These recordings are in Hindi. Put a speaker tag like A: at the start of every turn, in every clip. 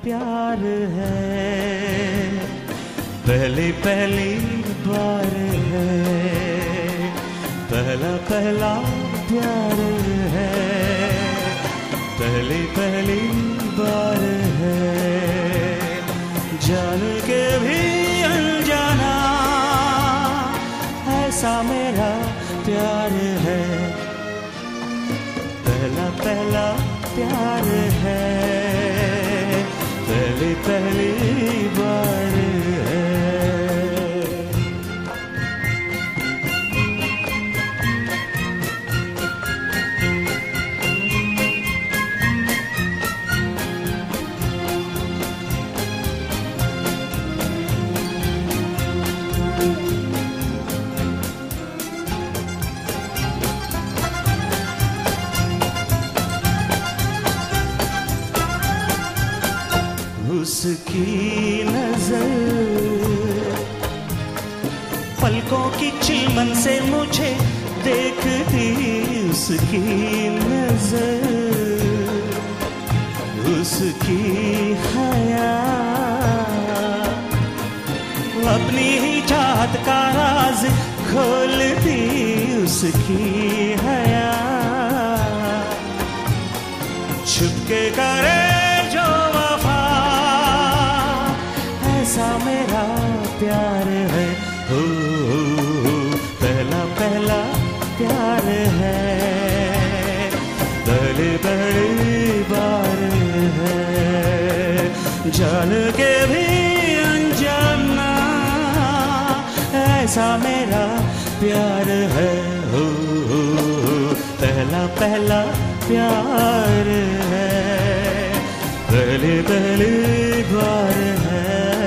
A: प्यार है, पहली पहली बार है, पहला पहला प्यार है, पहली पहली बार है, जान के भी अनजाना ऐसा मेरा प्यार है, पहला पहला प्यार है, पहली पहली बार है। उसकी नजर पलकों की चिलमन से मुझे देखती, उसकी नजर, उसकी हया अपनी ही चाहत का राज खोलती, उसकी हया छुपके करे मेरा प्यार है, हो पहला पहला प्यार है, पहली पहली बार है, जान के भी अनजाना ऐसा मेरा प्यार है, हो पहला पहला प्यार है, पहली पहली बार है।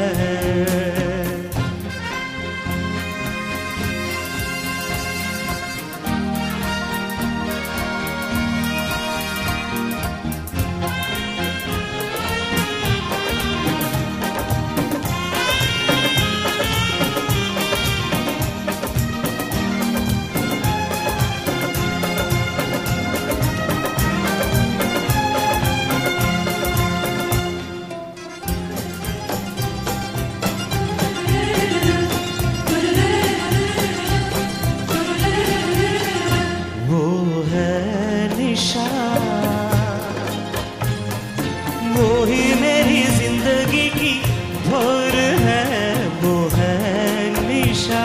A: वो ही मेरी जिंदगी की भोर है, वो है निशा,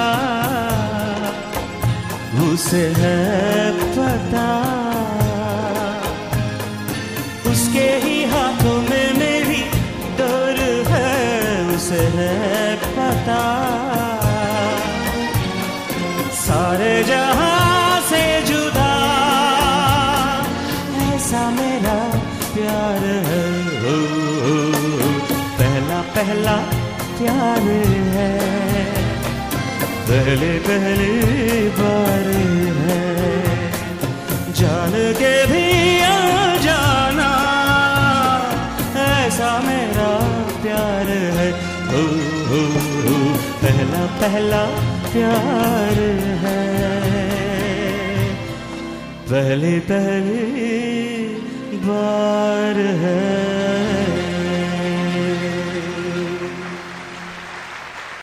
A: उसे है पता, उसके ही हाथों में मेरी डोर है, उसे है पता, सारे जहां से जुदा ऐसा मेरा प्यार है, पहला पहला प्यार है, पहली पहली बार है, जान के भी अनजाना ऐसा मेरा प्यार है, पहला पहला प्यार है, पहली पहली बार है।